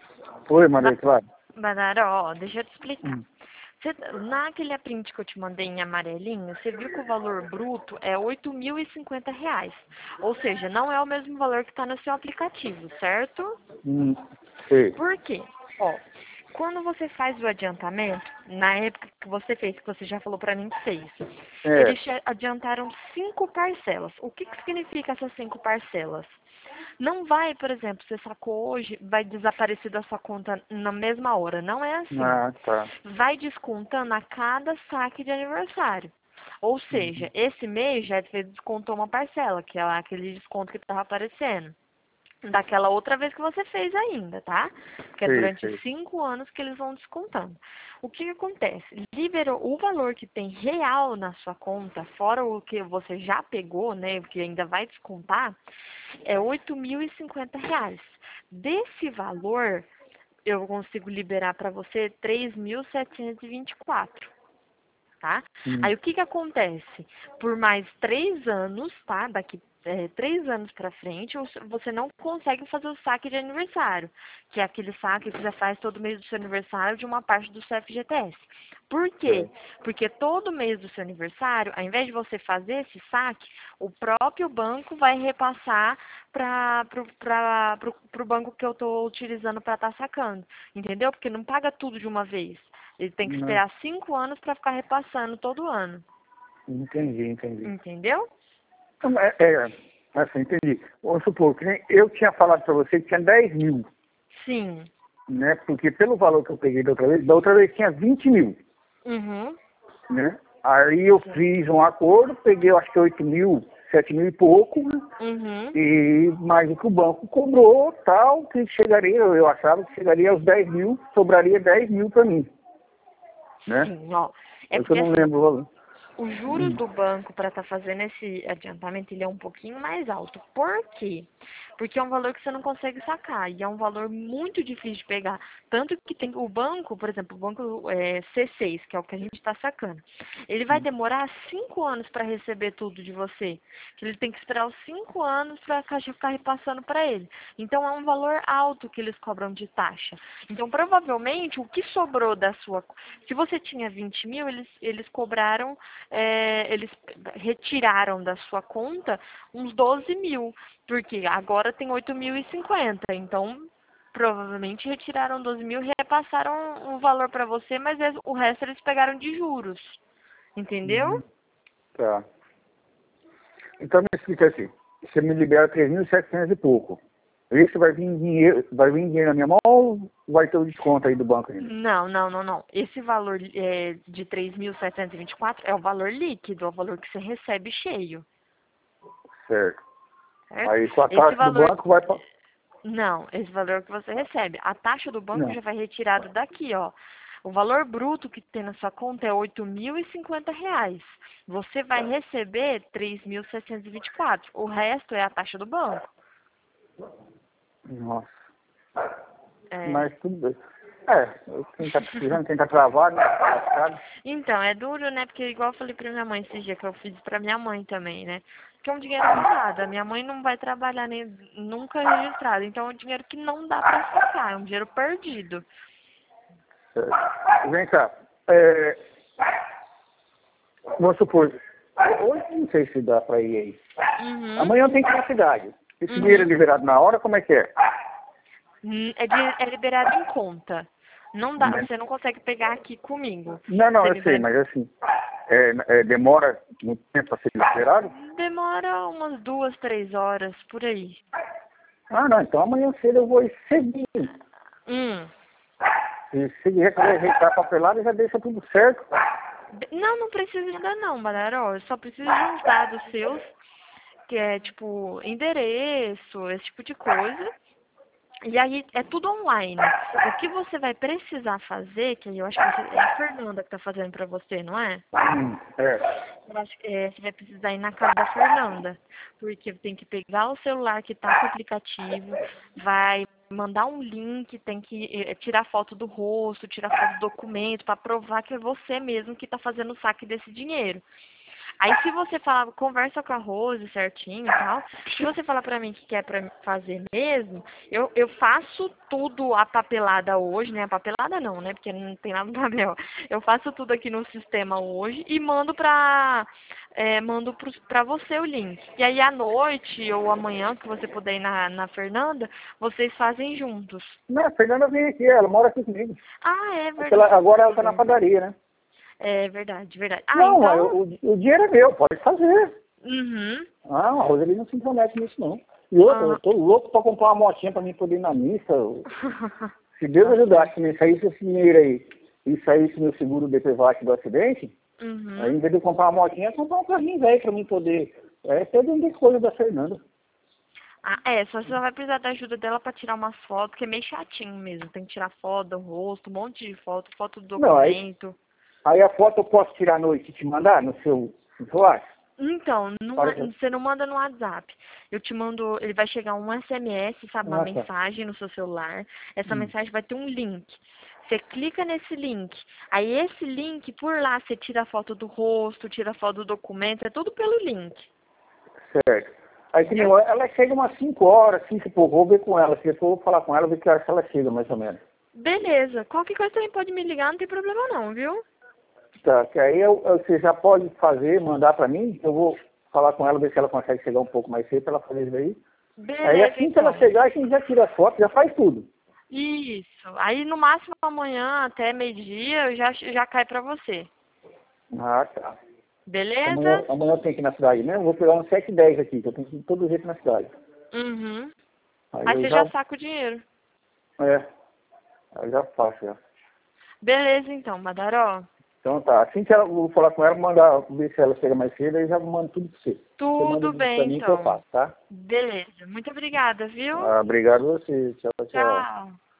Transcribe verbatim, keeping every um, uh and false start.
Oi, Maria Clara. Banara, ó, deixa eu te explicar. Hum. Você, naquele print que eu te mandei em amarelinho, você viu que o valor bruto é oito mil e cinquenta reais. Ou seja, não é o mesmo valor que está no seu aplicativo, certo? Hum, sei. Por quê? Ó, quando você faz o adiantamento, na época que você fez, que você já falou pra mim que fez, É. eles te adiantaram cinco parcelas. O que, que significa essas cinco parcelas? Não vai, por exemplo, você sacou hoje, vai desaparecer da sua conta na mesma hora. Não é assim. Ah, tá. Vai descontando a cada saque de aniversário. Ou seja, Uhum. esse mês já você descontou uma parcela, que é lá aquele desconto que estava aparecendo. Daquela outra vez que você fez ainda, tá? Que é Sei, durante sei. cinco anos que eles vão descontando. O que, que acontece? Liberou o valor que tem real na sua conta, fora o que você já pegou, né? Que ainda vai descontar, é oito mil e cinquenta reais. Desse valor, eu consigo liberar para você três mil setecentos e vinte e quatro, tá? Hum. Aí o que que acontece? Por mais três anos, tá? Daqui é, três anos pra frente, os- você não consegue fazer o saque de aniversário, que é aquele saque que você faz todo mês do seu aniversário de uma parte do seu F G T S. Por quê? Certo. Porque todo mês do seu aniversário, ao invés de você fazer esse saque, o próprio banco vai repassar para o banco que eu estou utilizando para estar sacando. Entendeu? Porque não paga tudo de uma vez. Ele tem que Não. esperar cinco anos para ficar repassando todo ano. Entendi, entendi. Entendeu? Então, é, é, assim, entendi. Vamos supor que nem eu tinha falado para você que tinha dez mil, Sim. né? Porque pelo valor que eu peguei da outra vez, da outra vez tinha vinte mil, Uhum. né? Aí eu fiz um acordo, peguei eu acho que oito mil, sete mil e pouco, né? Uhum. E mais o que o banco cobrou, tal, que chegaria, eu achava que chegaria aos dez mil, sobraria dez mil para mim, né? Sim, ó. É É que eu porque não assim, lembro o valor. os juros Hum. do banco para estar fazendo esse adiantamento, ele é um pouquinho mais alto. Por quê? Porque é um valor que você não consegue sacar e é um valor muito difícil de pegar. Tanto que tem o banco, por exemplo, o banco é, C seis, que é o que a gente está sacando, ele vai demorar cinco anos para receber tudo de você. Ele tem que esperar os cinco anos para a caixa ficar repassando para ele. Então é um valor alto que eles cobram de taxa. Então provavelmente o que sobrou da sua. Se você tinha vinte mil, eles, eles cobraram, é, eles retiraram da sua conta uns doze mil. Porque agora tem oito mil e cinquenta. Então provavelmente retiraram doze mil e repassaram o valor para você, mas es- o resto eles pegaram de juros. Entendeu? Uhum. Tá. Então me explica assim, você me libera três mil e setecentos e pouco. Isso vai vir dinheiro, vai vir dinheiro na minha mão ou vai ter o desconto aí do banco ainda? Não, não, não, não. Esse valor é, de três mil setecentos e vinte e quatro é o valor líquido, é o valor que você recebe cheio, Certo. certo? Aí com a Esse taxa do valor, banco vai para... não, esse valor que você recebe. A taxa do banco Não. já vai retirado daqui, ó. O valor bruto que tem na sua conta é oito mil e cinquenta reais. Você vai receber três mil seiscentos e vinte e quatro. O resto é a taxa do banco. Nossa. É. Mas tudo bem. É, quem tá precisando, quem tá travado, né? Lascado. Então, é duro, né? Porque igual eu falei pra minha mãe esse dia que eu fiz pra minha mãe também, né? Que é um dinheiro parado. A minha mãe não vai trabalhar nem nunca registrado. Então é um dinheiro que não dá pra sacar, é um dinheiro perdido. Certo. Vem cá. É, vamos supor, hoje não sei se dá para ir aí. Uhum. Amanhã eu tenho que ir na cidade. Esse dinheiro é Uhum. liberado na hora, como é que é? Hum, É, de- é liberado em conta. Não dá, você não consegue pegar aqui comigo. Não, não, Você eu sei, libera. mas assim, é, é, demora muito tempo para ser liberado? Demora umas duas, três horas por aí. Ah, não, então amanhã cedo eu vou ir cedinho. Hum. E se rejeitar a papelada, já deixa tudo certo. Não, não precisa ainda não, Badaró. Eu só preciso de uns dados seus, que é tipo endereço, esse tipo de coisa. E aí é tudo online. O que você vai precisar fazer, que eu acho que você, é a Fernanda que tá fazendo pra você, não é? Hum, é. Eu acho que é, você vai precisar ir na casa da Fernanda, porque tem que pegar o celular que tá com o aplicativo, vai mandar um link, tem que eh, tirar foto do rosto, tirar foto do documento para provar que é você mesmo que está fazendo o saque desse dinheiro. Aí se você falar, conversa com a Rose certinho e tal, se você falar pra mim que quer pra fazer mesmo, eu, eu faço tudo a papelada hoje, né? A papelada não, né? Porque não tem nada no papel. Eu faço tudo aqui no sistema hoje e mando pra, é, mando pros, pra você o link. E aí à noite ou amanhã, que você puder ir na, na Fernanda, vocês fazem juntos. Não, a Fernanda vem aqui, ela mora aqui comigo. Ah, é verdade. Ela, agora ela tá na padaria, né? É verdade, verdade. Ah, Não, então... eu, o, o dinheiro é meu, pode fazer. Uhum. Ah, a Roseli não se intromete nisso, não. E outra, Ah. eu tô louco pra comprar uma motinha pra mim poder ir na missa. Se Deus ajudasse, me saísse esse dinheiro aí e saísse meu seguro D P V A C do acidente, Uhum. aí, em vez de eu comprar uma motinha, eu comprar um carrinho velho pra mim poder... É, até vender coisa da Fernanda. Ah, é, só você vai precisar da ajuda dela pra tirar umas fotos, que é meio chatinho mesmo. Tem que tirar foto do rosto, um monte de foto, foto do Não, aí, documento. aí a foto eu posso tirar à noite e te mandar no seu celular? Então, não, Para que- você não manda no WhatsApp. Eu te mando, ele vai chegar um S M S, sabe, uma Ah, tá. mensagem no seu celular. Essa Hum. mensagem vai ter um link. Você clica nesse link. Aí esse link, por lá, você tira a foto do rosto, tira a foto do documento, é tudo pelo link. Certo. Aí que nem eu- ela chega umas cinco horas, cinco e pouco, vou ver com ela. Se eu for falar com ela, ver que hora que ela chega, mais ou menos. Beleza. Qualquer coisa também pode me ligar, não tem problema não, viu? Tá, que aí eu, eu- você já pode fazer, mandar pra mim, eu vou falar com ela, ver se ela consegue chegar um pouco mais cedo pra ela fazer isso aí. Beleza, Aí assim que então. ela chegar, a gente já tira as fotos, já faz tudo. Isso. Aí no máximo amanhã até meio-dia eu já, já cai pra você. Ah, tá. Beleza? Amanhã, amanhã eu tenho que ir na cidade mesmo, vou pegar uns sete e dez aqui, que eu tenho que ir de todo jeito na cidade. Uhum. Aí Aí eu você já, já saca o dinheiro. é, aí eu já faço, já. Beleza então, Madaró. Então tá, assim que ela, eu vou falar com ela, mandar, ver se ela chega mais cedo, aí já mando tudo pra você. Você manda Tudo tudo pra bem mim que eu então. faço, tá? Beleza. Muito obrigada, viu? Ah, obrigado a você, tchau, tchau. Tchau.